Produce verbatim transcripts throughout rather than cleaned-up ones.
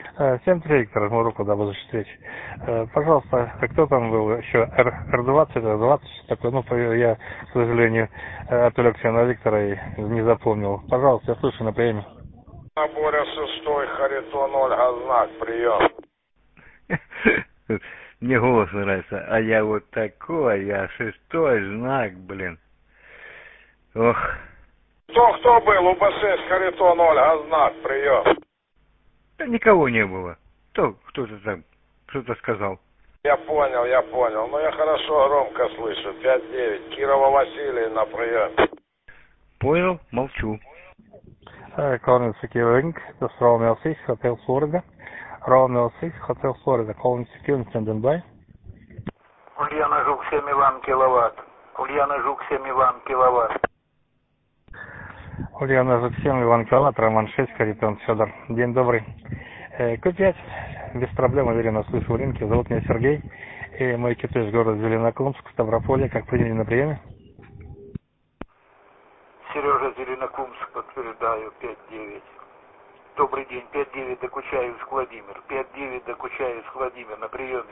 Э, Всем привет, Виктор, жму руку, до будущих встреч. Э, Пожалуйста, а кто там был еще? Р двадцать, Р двадцать, такой, ну, я, к сожалению, э, отвлекся на Виктора и не запомнил. Пожалуйста, я слышу на приеме. Боря шестой, Харитон Ольга, знак, прием. Мне голос нравится, а я вот такой, я шестой знак, блин. Ох. Кто, кто был? У Б шесть, Харитон Ольга, знак, прием. Да никого не было. Кто, кто-то там, кто-то сказал. Я понял, я понял. Но я хорошо, громко слышу. пять девять, Кирова Василий на прием. Понял, молчу. Calling Secure Inc, das Romeo six, Hotel Florida. Romeo six, Hotel Florida, calling Secure stand by. Ульяна Жук, семь Иван киловатт. Ульяна Жук, семь Иван киловатт. Ульяна Жук, семь Иван киловатт, Роман шесть, Харитон Федор. День добрый. Q пять, без проблем, уверенно слышу в рынке. Зовут меня Сергей. И мой экипаж город Зеленокумск, Ставрополье. Как приняли на приеме? Сережа, Зеленокумск, подтверждаю, пять девять. Добрый день, пять девять, Докучаевск, Владимир. пять девять, Докучаевск, Владимир, на приеме.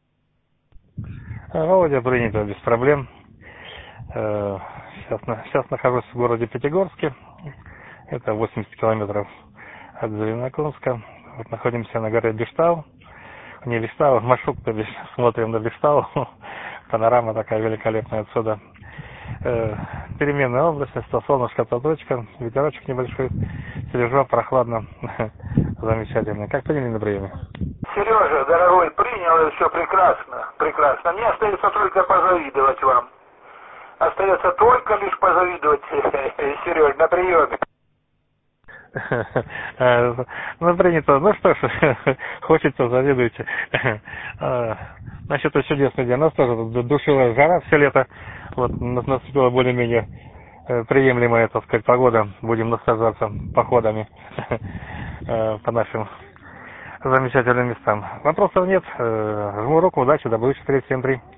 Володя, принято, без проблем. Сейчас, сейчас нахожусь в городе Пятигорске. Это восемьдесят километров от Зеленокумска. Вот находимся на горе Биштау. Не Биштау, Машук, то бишь смотрим на Биштау. Панорама такая великолепная отсюда. Э, переменная область, то солнышко, то точка, ветерочек небольшой, свежо, прохладно, замечательно. Как приняли на приеме? Сережа, дорогой, принял, все прекрасно, прекрасно. Мне остается только позавидовать вам. Остается только лишь позавидовать, Сереж, на приеме. Ну, принято. Ну что ж, хочется, завидуйте. Значит, это чудесный день. Нас тоже душила жара все лето. Вот наступила более-менее приемлемая, так сказать, погода. Будем наслаждаться походами по нашим замечательным местам. Вопросов нет. Жму руку, удачи, до будущих встреч. Всем три.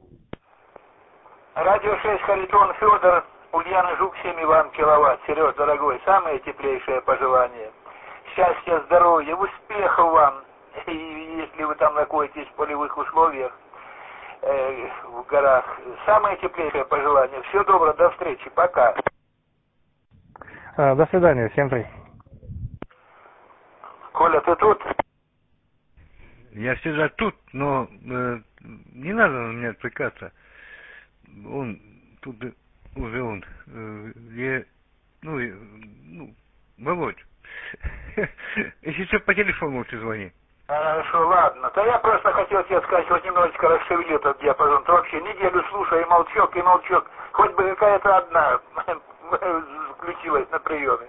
Радио шесть, Харитон Федор. Ульяна Жук, семь Иван киловатт. Сереж, дорогой, самые теплейшие пожелания. Счастья, здоровья, успехов вам. И если вы там находитесь в полевых условиях, э, в горах, самые теплейшие пожелания. Всего доброго, до встречи, пока. До свидания, всем три. Коля, ты тут? Я всегда тут, но э, не надо на меня отвлекаться. Он тут уже он, э, я, ну, э, ну, Володь, если что, по телефону лучше звони. Хорошо, ладно. Да я просто хотел тебе сказать, вот немножечко расшевели этот диапазон. Ты вообще неделю слушай, и молчок, и молчок. Хоть бы какая-то одна включилась на приеме.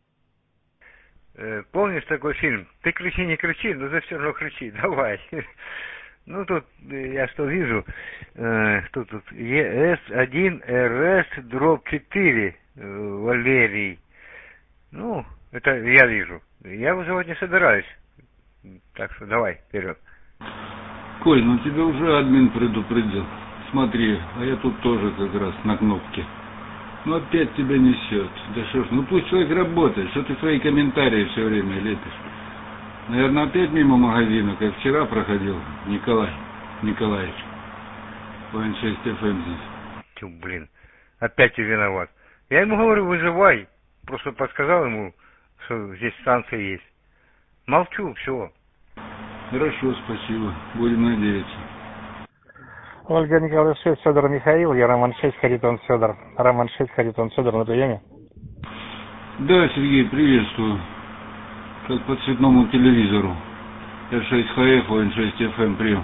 Э, помнишь такой фильм? Ты кричи, не кричи, но ты все равно кричи, давай. Ну, тут я что вижу, э, что тут, Е С один Р С дробь четыре, э, Валерий. Ну, это я вижу. Я вызывать не собираюсь. Так что давай, вперед. Коль, ну тебя уже админ предупредил. Смотри, а я тут тоже как раз на кнопке. Ну опять тебя несет. Да что ж, ну пусть человек работает, что ты свои комментарии все время лепишь. Наверное, опять мимо магазина, как вчера проходил Николай Николаевич. Н шесть Эф Эм здесь. Тю, блин, опять ты виноват. Я ему говорю, вызывай. Просто подсказал ему, что здесь станция есть. Молчу, все. Хорошо, спасибо. Будем надеяться. Ольга Николаевна шесть, Федор Михаил, я Роман шесть, Харитон Федор. Роман шесть, Харитон Федор на приеме? Да, Сергей, приветствую. Как по цветному телевизору. Р шесть Х Ф, Н шесть Эф Эм, прием.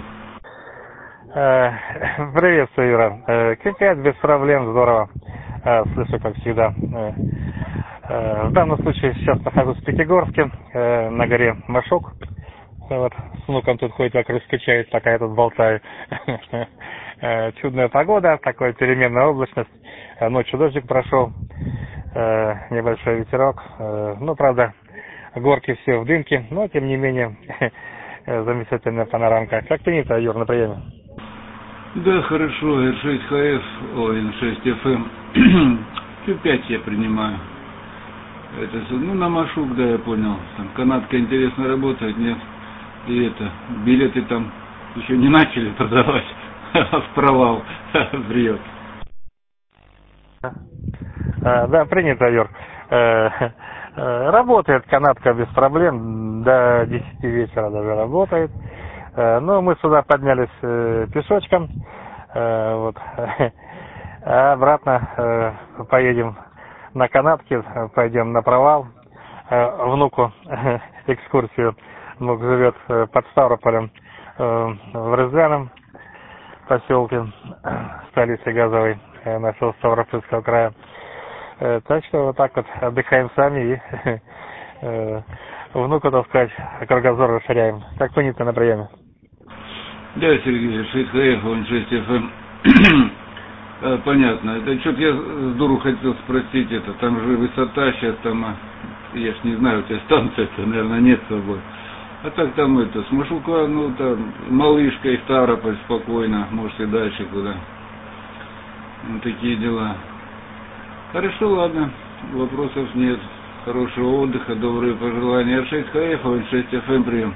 Приветствую, Юра. Q пять без проблем, здорово. Слышу, как всегда. В данном случае сейчас нахожусь в Пятигорске, на горе Машук. Вот, с внуком тут ходит, вокруг скачает, пока я тут болтаю. Чудная погода, такая переменная облачность. Ночью дождик прошел, небольшой ветерок. Ну, правда, горки все в дымке, но, тем не менее, замечательная панорамка. Как принято, Юр, на приеме? Да, хорошо, Р шесть Х Ф, о, Н шесть Эф Эм. Q пять я принимаю. Это, ну, на Машук, да, я понял. Там канатка интересно работает, нет? И это, билеты там еще не начали продавать, в провал врет. Да, принято, Юр. Работает канатка без проблем, до десяти вечера даже работает. Но мы сюда поднялись пешочком, вот, а обратно поедем на канатке, пойдем на провал. Внуку экскурсию, внук живет под Ставрополем, в Рязаном поселке, столице газовой нашего Ставропольского края. Так что вот так вот отдыхаем сами и внуку, так сказать, кругозор расширяем. Как принято на приеме. Да, Сергей, шесть ХФ, он шесть эф эм. Понятно. Это что-то я с дуру хотел спросить, это там же высота сейчас там, я ж не знаю, у тебя станция-то, наверное, нет с собой. А так там это, с Машука, ну там, Малышка и Ставрополь спокойно, может и дальше куда. Вот такие дела. Хорошо, ладно, вопросов нет. Хорошего отдыха, добрые пожелания. шесть ХФ, шесть эф эм, прием.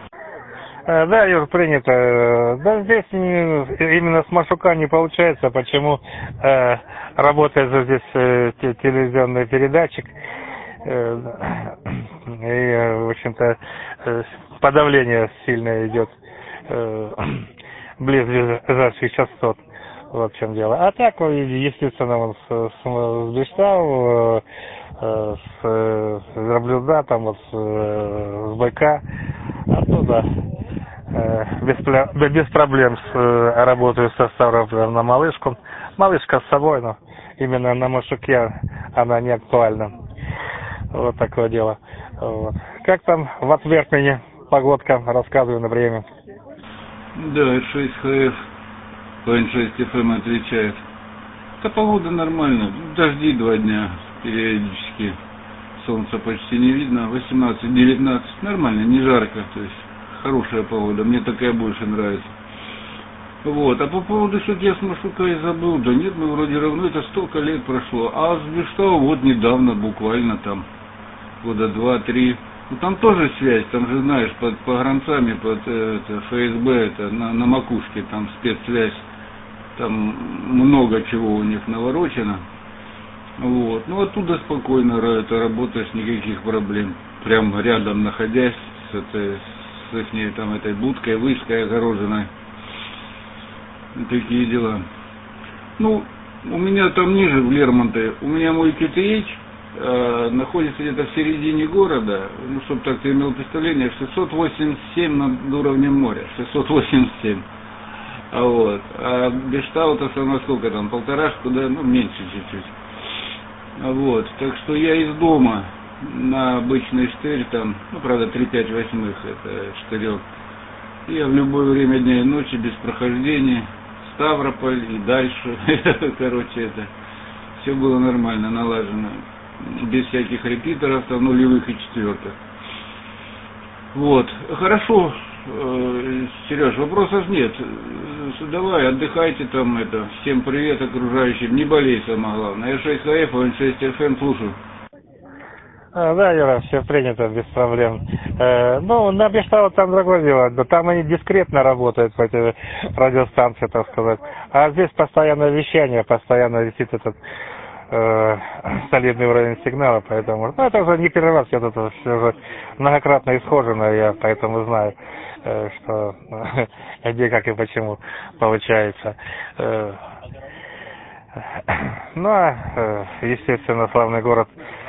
Да, Юр, принято. Да, здесь именно с Машука не получается. Почему? Э, работает же здесь э, телевизионный передатчик. Э, и, в общем-то, э, подавление сильное идет э, близлежащих частот. Вот в чем дело. А так, естественно, он с, с, с Бештау, э, с Верблюда, там вот с, с Байка, оттуда э, без, без проблем с, э, работаю со Ставрополем на Малышку. Малышка с собой, но именно на Машуке она не актуальна. Вот такое дело. Вот. Как там в Отвертине погодка? Рассказываю на время. Да, шесть ХФ. шесть эф эм отвечает. Да погода нормальная, дожди два дня периодически, солнца почти не видно, восемнадцать-девятнадцать, нормально, не жарко, то есть хорошая погода, мне такая больше нравится. Вот, а по поводу, что я с Машукой забыл, да нет, мы вроде равно, это столько лет прошло, а с Бештау вот недавно, буквально там, года два-три, ну там тоже связь, там же знаешь, под погранцами, под это, эф эс бэ, это на, на макушке, там спецсвязь. Там много чего у них наворочено. Вот. Ну оттуда спокойно это работаешь, никаких проблем. Прям рядом находясь с, этой, с ихней там этой будкой, вышкой огороженной. Такие дела. Ну, у меня там ниже, в Лермонтове, у меня мой кей ти эйч э, находится где-то в середине города, ну, чтобы так ты имел представление, шестьсот восемьдесят семь над уровнем моря. шестьсот восемьдесят семь. А вот, а Бештау-то со сколько там, полторашку, да, ну, меньше чуть-чуть. Вот, так что я из дома на обычный штырь там, ну, правда, три пять восьмых, это штырек. Я в любое время дня и ночи, без прохождения, Ставрополь и дальше, короче, это, все было нормально, налажено, без всяких репитеров, там, нулевых и четвертых. Вот, хорошо. Сереж, вопросов нет. Давай, отдыхайте там, это. Всем привет окружающим. Не болей, самое главное. Я шесть ХФ, он шесть эф эм, слушаю. А, да, Юра, все принято, без проблем. Э, ну, на Бештау там другое дело. Да, там они дискретно работают, эти радиостанции, так сказать. А здесь постоянное вещание, постоянно висит этот э, солидный уровень сигнала, поэтому... Ну, это уже не первый раз, это все уже многократно исхожено, я поэтому знаю, э, что где, как и почему получается. Э, ну, а, э, естественно, славный город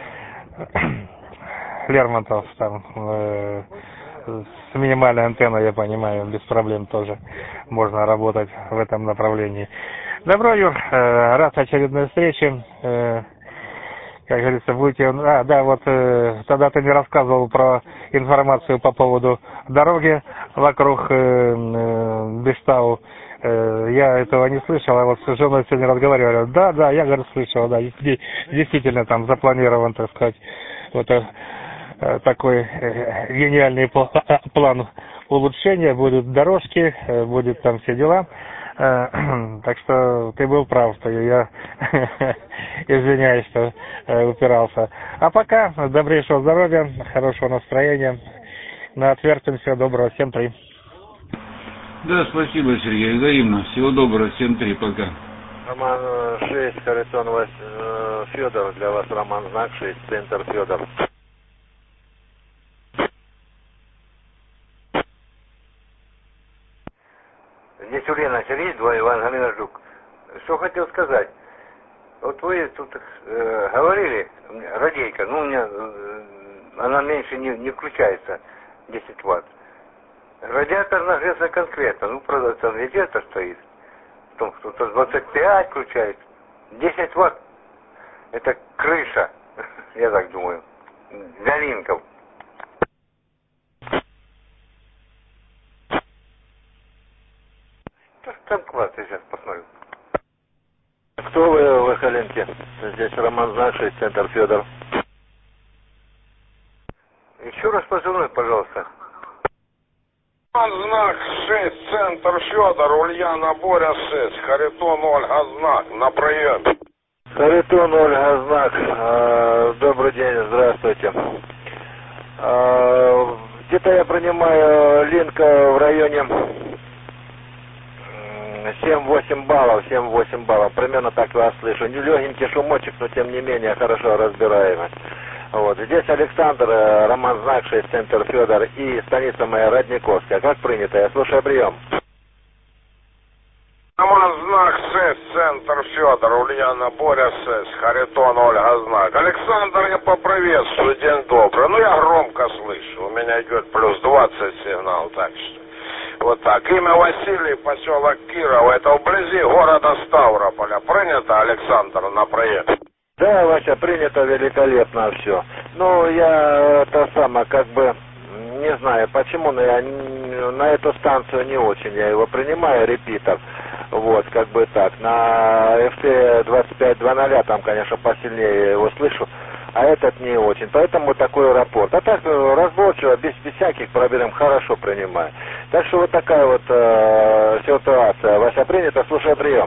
Лермонтов, там э, с минимальной антенной, я понимаю, без проблем тоже можно работать в этом направлении. Добро, Юр, э, рад очередной встрече. Э, как говорится, будете... А, да, вот э, тогда ты мне рассказывал про информацию по поводу дороги вокруг э, э, Бештау. Э, я этого не слышал, а вот с женой сегодня разговаривали. Да, да, я, говорю, слышал, да, действительно там запланирован, так сказать, вот э, такой э, гениальный план улучшения. Будут дорожки, э, будет там все дела. Так что ты был прав, что я извиняюсь, что упирался. А пока добрейшего здоровья, хорошего настроения На отвертим. Всего доброго. семь три. Да, спасибо, Сергей, взаимно. Всего доброго. семь три. Пока. Роман шесть, Харитон Вась, э, Федор, для вас Роман знак шесть, центр Федор. Здесь Ульяна Сергей, два Иван Галина Жук. Что хотел сказать? Вот вы тут э, говорили, радейка, ну у меня э, она меньше не, не включается, десять ватт. Радиатор нагрелся конкретно, ну правда там везде-то стоит. Потом кто-то двадцать пять включает. десять ватт. Это крыша, я так думаю. Для линков. Там класс, я сейчас посмотрю. Кто вы в Эхолинке? Здесь Роман Знак шесть, центр Федор. Еще раз позывной, пожалуйста. Знак шесть, центр Федор, Ульяна Боря шесть, Харитон Ольга Знак, на приеме. Харитон Ольга Знак, а, добрый день, здравствуйте. А, где-то я принимаю линк в районе семь-восемь баллов, семь-восемь баллов, примерно так вас слышу. Не легенький шумочек, но тем не менее хорошо разбираемый. Вот. Здесь Александр, Роман Знак шесть, центр Федор и станица моя Родниковская. Как принято? Я слушаю прием. Роман Знак шесть, центр Федор, Ульяна Боря шесть, Харитон Ольга Знак. Александр, я поприветствую, день добрый. Ну я громко слышу, у меня идет плюс двадцать сигнал, так что. Вот так. Имя Василий, поселок Кирова, это вблизи города Ставрополя. Принято, Александр, на проезд? Да, Вася, принято великолепно все. Ну, я это самое, как бы, не знаю почему, но я на эту станцию не очень, я его принимаю, репитер. Вот, как бы так. На эф тэ двадцать пять двадцать там, конечно, посильнее его слышу, а этот не очень. Поэтому такой рапорт. А так, разборчиво, без, без всяких проблем, хорошо принимаю. Так что вот такая вот э, ситуация. Вася, принято, слушай прием.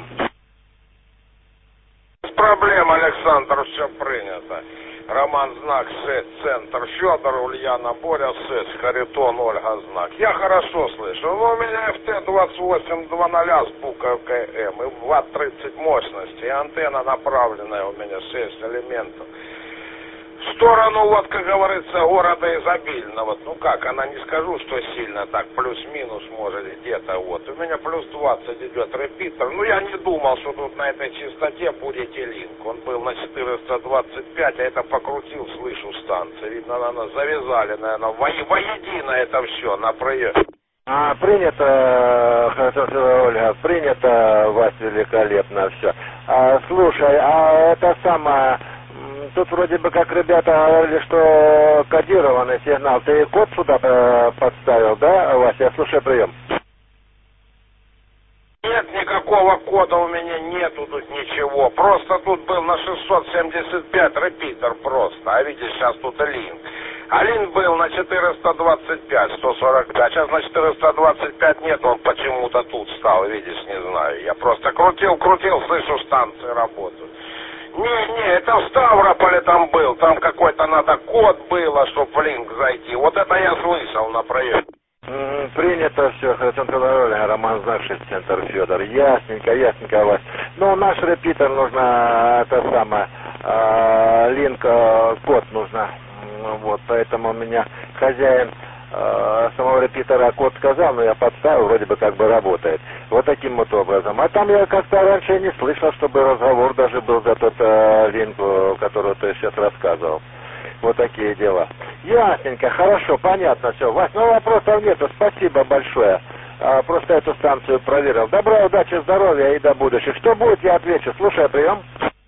Без проблем, Александр, все принято. Роман Знак шесть, центр Федор, Ульяна Боря шесть, Харитон Ольга Знак. Я хорошо слышу. Ну, у меня эф тэ двадцать восемь двадцать с буковкой М и ватт тридцать мощности. И антенна направленная у меня шесть элементов. В сторону, вот, как говорится, города изобильного. Ну как, она не скажу, что сильно так, плюс-минус, может, где-то вот. У меня плюс двадцать идет репитер. Ну я не думал, что тут на этой частоте будет линк. Он был на четыреста двадцать пять, а это покрутил, слышу, станция. Видно, наверное, завязали, наверное, во воедино это все на проезд. А, принято, хорошо, Ольга, принято, Вась, великолепно все. А, слушай, а это самое... Тут вроде бы как ребята говорили, что кодированный сигнал. Ты код сюда э, подставил, да, Вася? Я слушаю прием. Нет никакого кода у меня, нету тут ничего. Просто тут был на шестьсот семьдесят пять репитер просто. А видишь, сейчас тут линк. А линк был на четыреста двадцать пять, сто сорок пять. Сейчас на четыреста двадцать пять нет, он почему-то тут стал, видишь, не знаю. Я просто крутил-крутил, слышу, станции работают. Не-не, это в Ставрополе там был, там какой-то надо код было, чтобы в линк зайти. Вот это я слышал на проезде. Mm, принято все, хорошо, Роман Знак шесть, центр Федор. Ясненько, ясненько, Вась. Ну, наш репитер нужно, это самое, э, линк, э, код нужно. Вот, поэтому у меня хозяин э, самого репитера код сказал, но я подставил, вроде бы как бы работает. Вот таким вот образом. А там я как-то раньше не слышал, чтобы разговор даже был за тот э, линк, который ты сейчас рассказывал. Вот такие дела. Ясненько, хорошо, понятно все. Вась, ну вопросов нету, спасибо большое. А, просто эту станцию проверил. Добра, удачи, здоровья и до будущих. Что будет, я отвечу. Слушай, прием.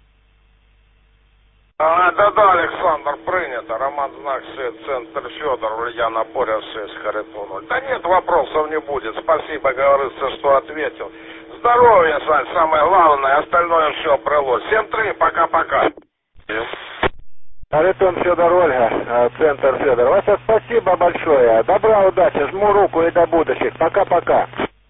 А, да-да, Александр, принято. Роман Знак шесть, центр Федор, Ульяна Боря шесть, Харитон. Да нет, вопросов не будет. Спасибо, говорится, что ответил. Здоровья, Сань, самое главное, остальное все прилось. семь три, пока-пока. Харитон Федор, Ольга, центр Федор. Вася, спасибо большое. Добра, удачи, жму руку и до будущих. Пока-пока.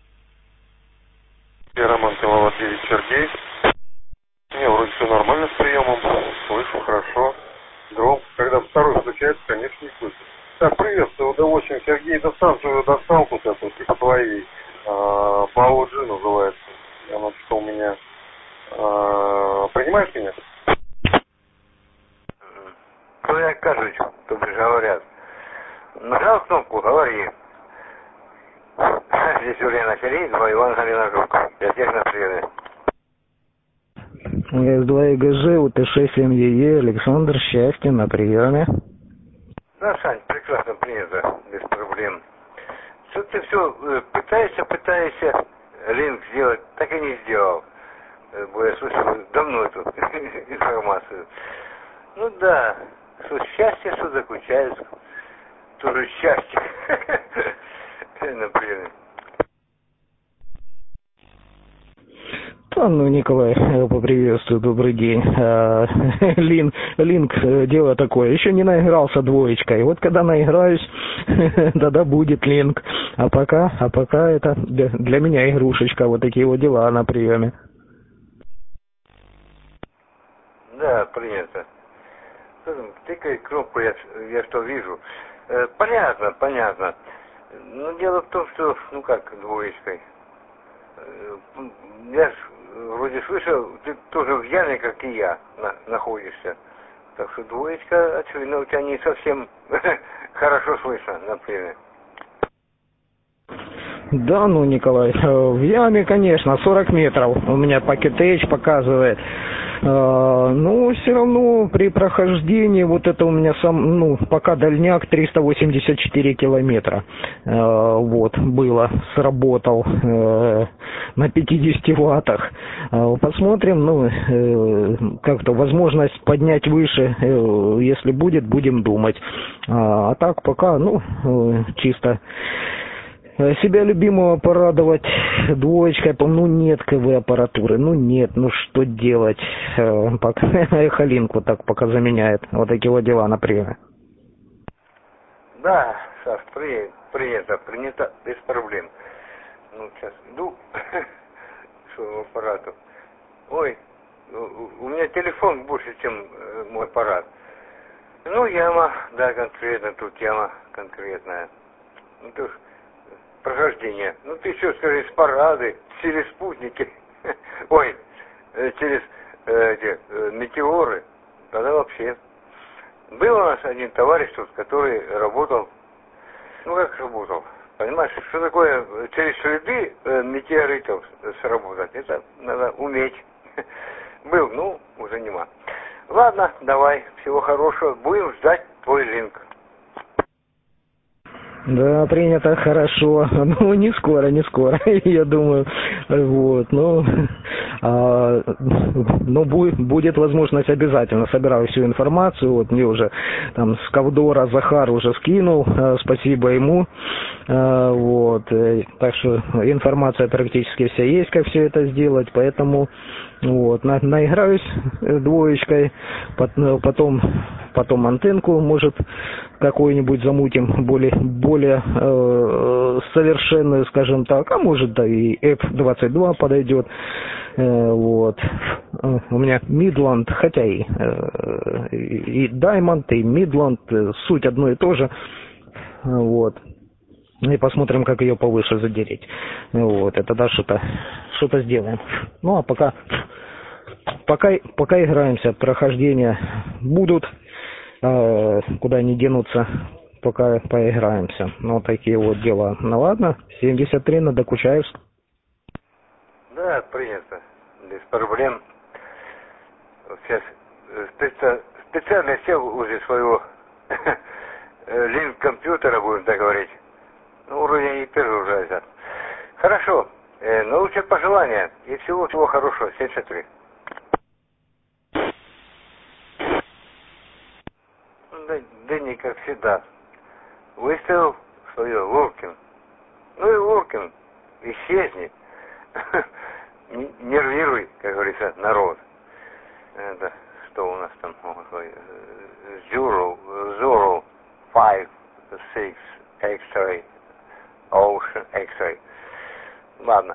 Я Роман Пиловод девять, Сергей. Не, вроде все нормально с приемом. Слышу хорошо. Громко. Когда второй случается, конечно, не слышу. Так, приветствую, Д восемь, Сергей, доставку, доставку, эту, типа твоей, э, по ОГ называется. Она что у меня, э, принимаешь меня? Ну, я кажусь, тут же говорят. Нажал кнопку, говори. Здесь Юрий Филиппов, Иван Халинажук. Я всех на приеме. эс два и гэ жэ, у тэ шесть эм е е, Александр, счастье, на приеме. Да, Сань, прекрасно принято, без проблем. Что ты все пытаешься, пытаешься линк сделать, так и не сделал. Бо я слышал давно эту информацию. Ну да, что счастье, что заключается, тоже счастье. Например. Да, ну, Николай, поприветствую, добрый день. А, Лин, Линк, дело такое, еще не наигрался двоечкой. Вот когда наиграюсь, тогда будет Линк. А пока, а пока это для меня игрушечка, вот такие вот дела на приеме. Да, принято. Тыкай кнопку, я, я что вижу. Э, понятно, понятно. Но дело в том, что, ну как, двоечкой. Э, я ж вроде слышал, ты тоже в яме, как и я, на, находишься. Так что двоечка, очевидно, у тебя не совсем хорошо слышно, например. Да, ну, Николай, в яме, конечно, сорок метров у меня Pocket Edge показывает. Ну, все равно при прохождении вот это у меня сам, ну, пока дальняк триста восемьдесят четыре километра. Вот, было, сработал на пятидесяти ваттах. Посмотрим, ну, как-то возможность поднять выше, если будет, будем думать. А так пока, ну, чисто себя любимого порадовать двоечкой, ну нет КВ-аппаратуры, ну нет, ну что делать, пока Халинку так пока заменяет, вот такие вот дела, например. Да, Саш, при, принято, принято, без проблем. Ну, сейчас иду к своему аппарату. Ой, у, у меня телефон больше, чем мой аппарат. Ну, яма, да, конкретно, тут яма конкретная. Ну, то прохождение. Ну, ты что, скажи, с парады, через спутники, ой, через э, эти, э, метеоры, тогда вообще. Был у нас один товарищ тут, который работал, ну, как работал, понимаешь, что такое через следы э, метеоритов сработать, это надо уметь. Был, ну, уже нема. Ладно, давай, всего хорошего, будем ждать твой линк. Да, принято, хорошо. Ну, не скоро, не скоро, я думаю. Вот, ну, а, ну будет, будет возможность обязательно. Собираю всю информацию. Вот мне уже там с Ковдора Захар уже скинул. Спасибо ему. Вот, так что информация практически вся есть, как все это сделать. Поэтому вот, на, наиграюсь двоечкой, потом, потом антенку, может, какую-нибудь замутим, более, более э, совершенную, скажем так, а может, да и эф двадцать два подойдет. Э, вот. У меня Midland, хотя и, э, и Diamond, и Midland, суть одно и то же. Вот. И посмотрим, как ее повыше задереть. Вот, это да, что-то, что-то сделаем. Ну, а пока, пока, пока играемся, прохождения будут, э, куда они денутся, пока поиграемся. Ну, вот такие вот дела. Ну, ладно, семьдесят три на Докучаевск. Да, принято, без проблем. Сейчас специ... специально сел уже своего линк компьютера, будем так говорить. Ну, вроде не перегружается. Хорошо. Э, наилучшие пожелания и всего-всего хорошего. семьдесят три. Да, да не как всегда. Выставил свое Луркин. Ну и Луркин. Исчезни. Нервируй, как говорится, народ. Это что у нас там? Zero, zero, five, six, X-ray. Ocean X-ray. Ладно.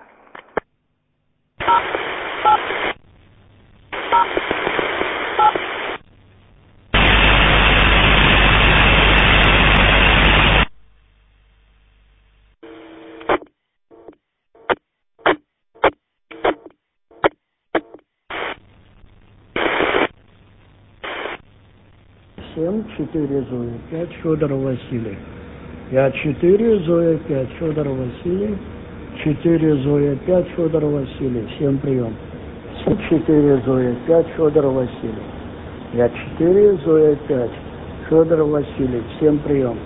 семь, четыре Зоя, пять Федор Василий. Я четыре Зоя, пять Федор Василий. четыре Зоя, пять Федор Василий. Всем прием. четыре Зоя, пять Федор Василий. Я четыре Зоя, пять Федор Василий. Всем прием.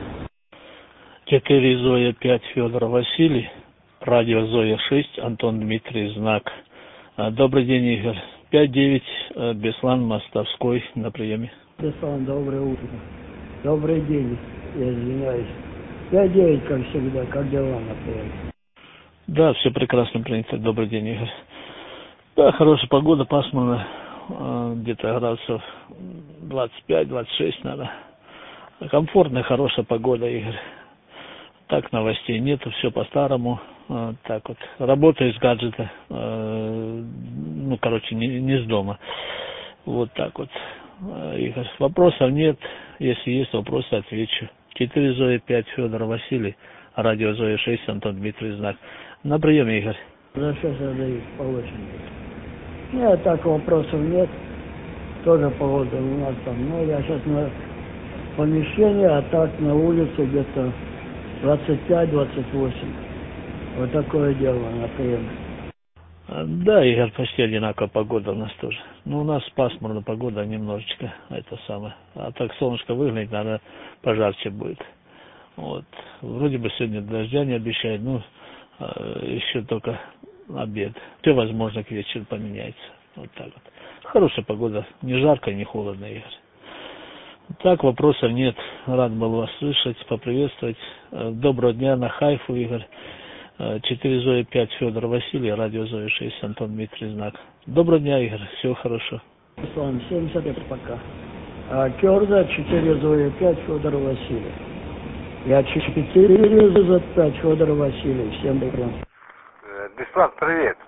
четыре Зоя, пять Федор Василий. Радио Зоя шесть, Антон Дмитрий, знак. Добрый день, Игорь. пять девять, Беслан Мостовской на приеме. Беслан, доброе утро. Добрый день, я извиняюсь. пять девять, как всегда, как дела на приеме? Да, все прекрасно принято. Добрый день, Игорь. Да, хорошая погода, пасмурно. Где-то градусов двадцать пять двадцать шесть, наверное. Комфортная, хорошая погода, Игорь. Так, новостей нету, все по-старому. Так вот, работаю с гаджета. Ну, короче, не, не с дома. Вот так вот, Игорь. Вопросов нет. Если есть вопросы, отвечу. четыре Зоя, пять Федор Василий. Радио Зоя шесть, Антон Дмитрий, знак. На приеме, Игорь. За что задают по очереди? Нет, так вопросов нет. Тоже погода у нас там. Ну, я сейчас на помещении, а так на улице где-то двадцать пять двадцать восемь. Вот такое дело на приеме. Да, Игорь, почти одинаковая погода у нас тоже. Ну, у нас пасмурная погода немножечко, это самое. А так солнышко выглянет, наверное, пожарче будет. Вот. Вроде бы сегодня дождя не обещают, ну, еще только обед. Все, возможно, к вечеру поменяется. Вот так вот. Хорошая погода, не жарко, не холодно, Игорь. Так, вопросов нет. Рад был вас слышать, поприветствовать. Доброго дня на Хайфу, Игорь. четыре Зоя, пять Федор Василий, радио Зоя шесть, Антон Дмитрий, знак. Доброго дня, Игорь, всего хорошо. Руслан, семьдесят лет пока. А, Керза, четыре Зоя, пять Федор Василий. Я четыре Зоя, пять Федор Василий. Всем привет. Беслан, привет.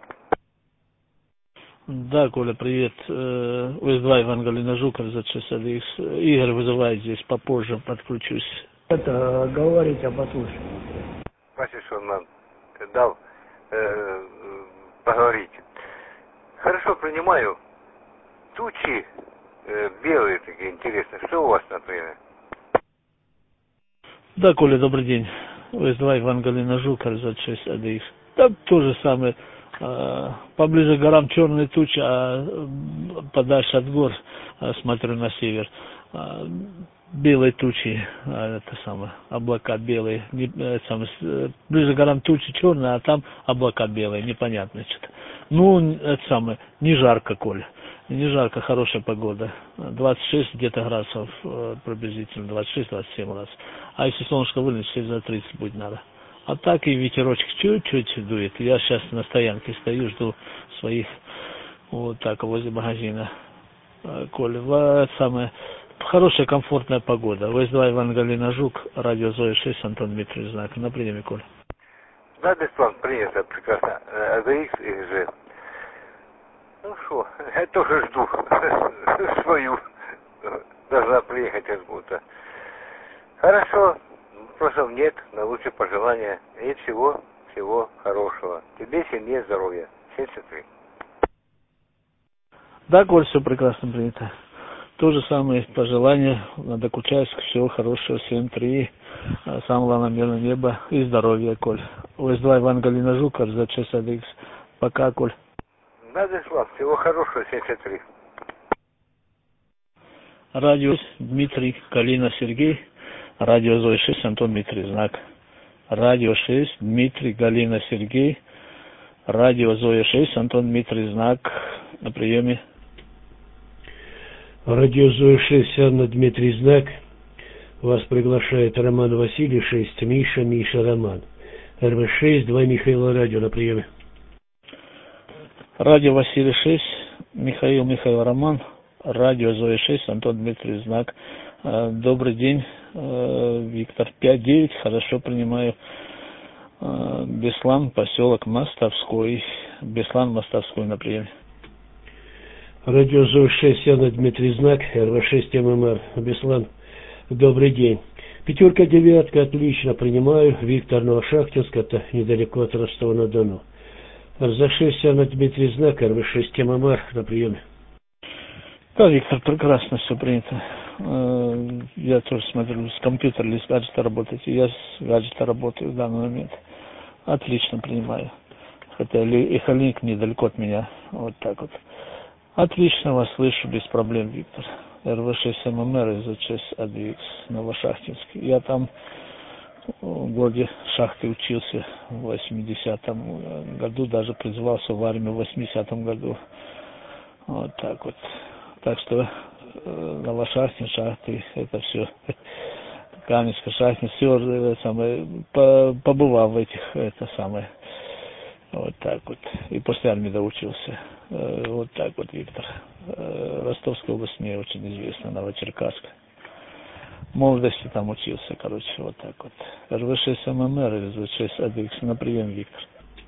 Да, Коля, привет. ОС два Иван Галина Жуков, за шестьдесят икс. Игорь вызывает здесь, попозже подключусь. Это говорите, послушаю. Спасибо, что он нам дал э, поговорить. Хорошо, принимаю. Тучи э, белые такие, интересные. Что у вас, например? Да, Коля, добрый день. ОС два Иван Галина Жуков, за шестьдесят икс. Да, то же самое. Поближе к горам черные тучи, а подальше от гор, смотрю на север, белые тучи, это самое, облака белые, не, это самое, ближе к горам тучи черные, а там облака белые, непонятно что-то. Ну, это самое, не жарко, Коля, не жарко, хорошая погода, двадцать шесть где-то градусов, приблизительно двадцать шесть двадцать семь градусов, а если солнышко вылезет, за тридцать будет надо. А так и ветерочек чуть-чуть дует. Я сейчас на стоянке стою, жду своих, вот так, возле магазина. Коля, вот самая хорошая, комфортная погода. ОС два Иван Галина Жук, радио Зоя шесть, Антон Дмитрий, знак. На приеме, Коля. Да, Беслан, принято, прекрасно. А за их же. Ну что, я тоже жду свою. Должна приехать как будто. Хорошо. Вопросов нет, на лучшие пожелания. И всего, всего хорошего. Тебе, семье, здоровья. семьдесят три. Да, Коль, все прекрасно принято. То же самое пожелание на Докучаевск. Всего хорошего, семь три. Самого главного мирного неба и здоровья, Коль. ОС два Иван Галина Жуков, за шестьдесят икс. Пока, Коль. Да, Беслан, всего хорошего, семьдесят три. Радио Дмитрий, Галина Сергей. Радио Зоя шесть, Антон Дмитрий, знак. Радио шесть, Дмитрий, Галина Сергей. Радио Зоя шесть, Антон Дмитрий, знак. На приеме. Радио Зоя шесть, Анна Дмитрий, знак. Вас приглашает Роман Василий шесть, Миша, Миша, Роман. эр вэ шесть, два Михаила, радио на приеме. Радио Василий шесть, Михаил, Михаил, Роман. Радио Зоя шесть, Антон Дмитрий, знак. Добрый день, Виктор, пять девять, хорошо принимаю. Беслан, поселок Мостовской. Беслан, Мостовской на приеме. Радио Зоя шесть, Анна Дмитрий, знак. эр вэ шесть, эм эм эр. Беслан, добрый день. Пятерка, девятка, отлично принимаю. Виктор, Новошахтинск, это недалеко от Ростова-на-Дону. эр зэ шесть, Анна Дмитрий, знак. эр вэ шесть, эм эм эр на приеме. Да, Виктор, прекрасно все принято. э, я тоже смотрю, с компьютера или с гаджета работаете. Я с гаджета работаю в данный момент. Отлично принимаю. Хотя эхолинк недалеко от меня. Вот так вот. Отлично вас слышу, без проблем, Виктор. эр вэ шесть эм эм эр из шесть а дэ икс, Новошахтинск. Я там в городе Шахты учился в восьмидесятом году, даже призывался в армию в восьмидесятом году. Вот так вот. Так что э, Новошахтин, Шахты, это все. Каменска, Шахтин, все это самое, побывал в этих, это самое. Вот так вот. И после армии доучился. Э, вот так вот, Виктор. Э, Ростовская область мне очень известна, Новочеркасск. В молодости там учился, короче, вот так вот. эр вэ шесть эм эм эр, эр вэ шесть а дэ икс, на прием, Виктор.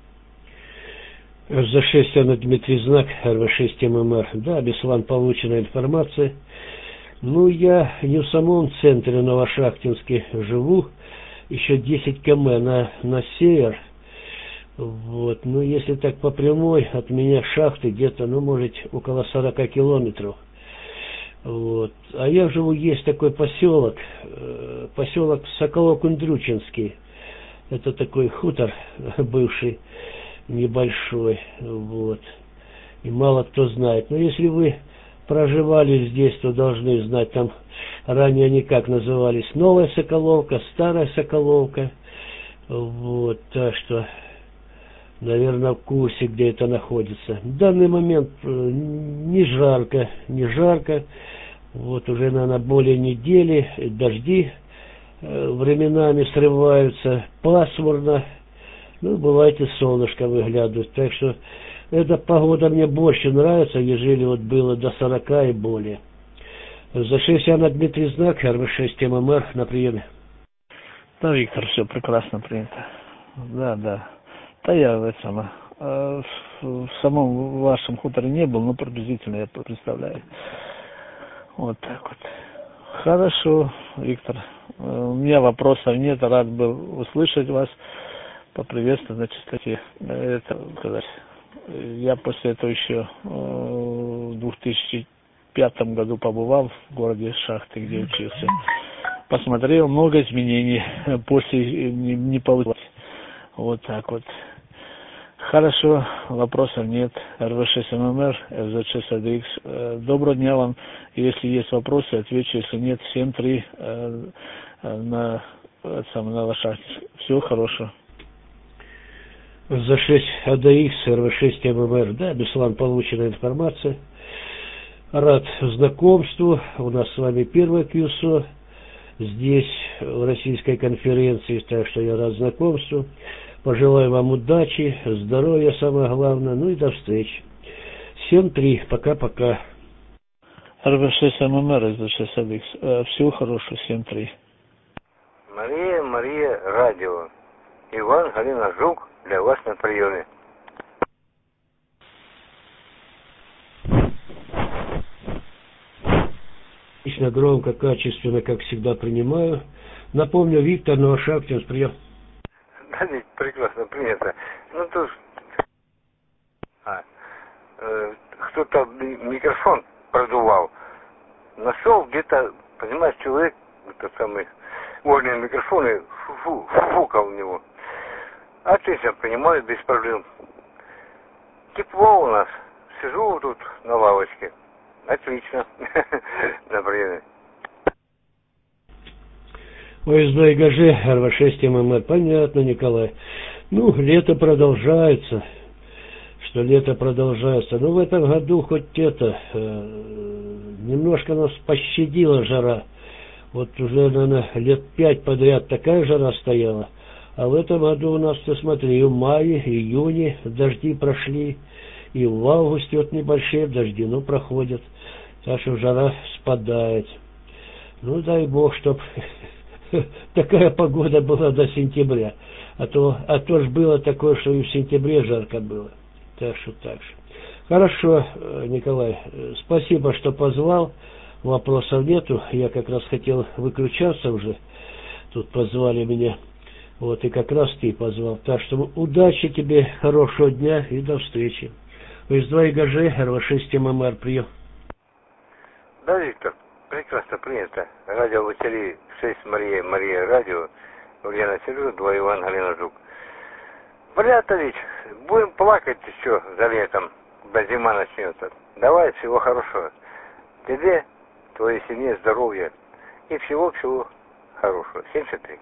эр зэ шесть, Анна Дмитрий Знак, эр вэ шесть эм эм эр. Да, Беслан, получена информация. Ну, я не в самом центре Новошахтинске живу, еще десять километров на, на север. Вот, ну, если так по прямой, от меня шахты где-то, ну, может, около сорока километров. Вот. А я живу, есть такой поселок, э, поселок Соколов-Кундрючинский. Это такой хутор бывший, небольшой, вот. И мало кто знает. Но если вы проживали здесь, то должны знать, там ранее они как назывались, Новая Соколовка, Старая Соколовка. Вот, так что, наверное, в курсе, где это находится. В данный момент не жарко, не жарко. Вот уже, наверное, более недели, дожди временами срываются, пасмурно. Ну, бывает и солнышко выглядывает. Так что эта погода мне больше нравится, ежели вот было до сорока и более. За шесть Анна Дмитрий Знак, эр вэ шесть эм эм эр на приеме. Да, Виктор, все прекрасно принято. Да, да. Да я в этом, э, в самом вашем хуторе не был, но приблизительно я представляю. Вот так вот. Хорошо, Виктор. У меня вопросов нет, рад был услышать вас. Поприветствовать, значит, кстати, это сказать. Я после этого еще в две тысячи пятом году побывал в городе Шахты, где учился. Посмотрел, много изменений после не, не получилось. Вот так вот. Хорошо, вопросов нет. эр вэ шесть эм эм эр, эр зет шесть а дэ икс. Доброго дня вам. Если есть вопросы, отвечу. Если нет, семь три на, сам, на Новошахтинск. Всего хорошего. За шесть а дэ икс, эр вэ шесть эм эм эр. Да, Беслан, получена информация. Рад знакомству. У нас с вами первое КЮСО здесь, в Российской конференции. Так что я рад знакомству. Пожелаю вам удачи, здоровья, самое главное. Ну и до встречи. семь три. Пока-пока. эр вэ шесть эм эм эр, эр зет шесть а дэ икс. Всего хорошего. семь три. Мария, Мария, радио. Иван, Галина Жук для вас на приеме. Отлично, громко, качественно, как всегда, принимаю. Напомню, Виктор, Новошахтинск, прием. Да, ведь прекрасно принято. Ну, тут а, э, кто-то микрофон продувал. Нашел где-то, понимаешь, человек, этот самый, вольные микрофоны, фу-фу, фу-фукал у него. Отлично, понимаю, без проблем. Тепло у нас. Сижу тут на лавочке. Отлично. На приеме. ОСБ ИГЖ, эр вэ шесть эм эм эр. Понятно, Николай. Ну, лето продолжается. Что лето продолжается. Но в этом году хоть это, э, немножко нас пощадила жара. Вот уже, наверное, лет пять подряд такая жара стояла. А в этом году у нас, ты смотри, и в мае, и июне дожди прошли. И в августе вот небольшие дожди, но проходят. Так что жара спадает. Ну, дай бог, чтоб такая погода была до сентября. А то, а то ж было такое, что и в сентябре жарко было. Так что так же. Хорошо, Николай, спасибо, что позвал. Вопросов нету. Я как раз хотел выключаться уже. Тут позвали меня. Вот, и как раз ты позвал. Так что удачи тебе, хорошего дня и до встречи. ОС два ИГЖ, эр вэ шесть эм эм эр, прием. Да, Виктор, Прекрасно принято. Радио Василий шесть Мария, Мария Радио. Ульяна Сережа, два Иван, Галина Жук. Братович, будем плакать еще за летом, когда зима начнется. Давай, всего хорошего. Тебе, твоей семье, здоровья и всего-всего хорошего. семьдесят три.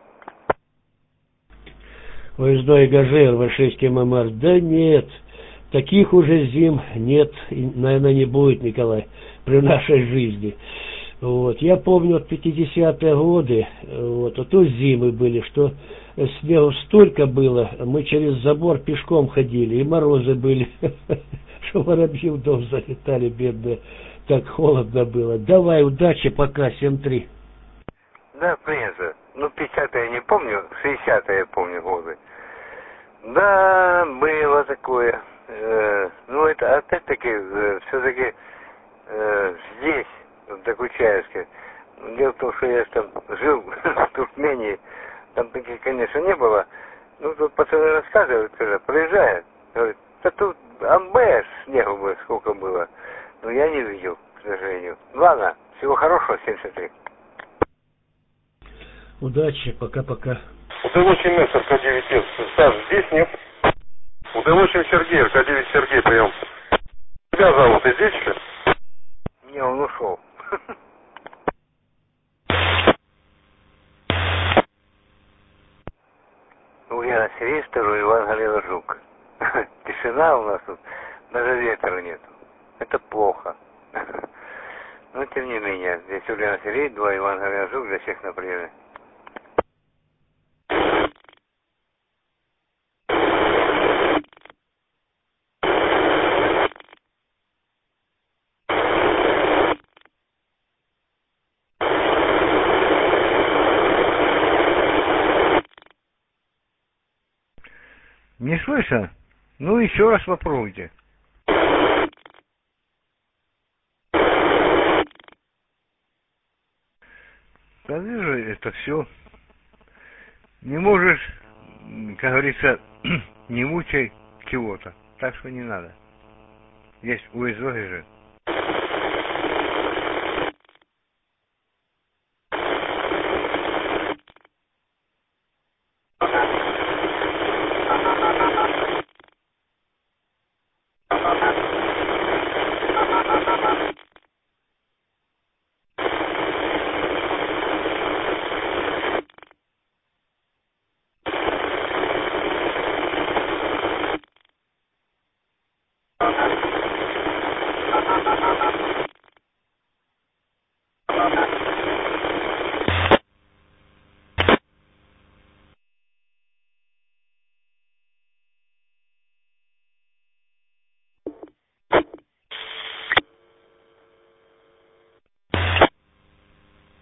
Выездной Гажер, вэ шесть эм эм эр. Да нет, таких уже зим нет, и, наверное, не будет, Николай, при нашей жизни. Вот. Я помню, вот пятидесятые годы, вот, а то зимы были, что снегу столько было, мы через забор пешком ходили, и морозы были, что воробьи в дом залетали, бедные, так холодно было. Давай, удачи, пока, семь три. Да, принято. Ну, пятидесятые я не помню, шестидесятые я помню годы. Да, было такое. Э, ну, это опять-таки, э, все-таки э, здесь, в Докучаевске. Дело в том, что я там жил в Туркмении, там таких, конечно, не было. Ну, тут пацаны рассказывают, когда проезжают, говорят, да тут амбе снегу было, сколько было. Но я не видел, к сожалению. Ладно, всего хорошего, семьдесят три. Удачи, пока-пока. У восемь эс, эр ка девять эс. Саш, здесь нет? У восемь Сергей, эр ка девять Сергей, прием. Тебя зовут, ты здесь, что ли? Не, он ушел. Ульяна Сергей, второй Иван, Галина Жук. Тишина у нас тут, даже ветра нету. Это плохо. Но тем не менее, здесь Ульяна Сергей, два Иван, Галина Жук, для всех на приеме. Не слышно? Ну, еще раз попробуйте. Да вижу, это все. Не можешь, как говорится, не мучай чего-то. Так что не надо. Есть у эс вэ же.